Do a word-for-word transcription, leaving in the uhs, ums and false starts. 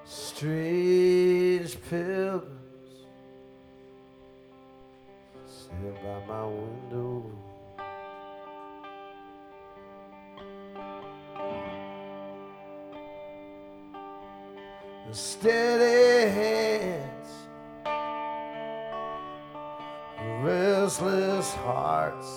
Strange pilgrims sail by my window. The steady hands, restless hearts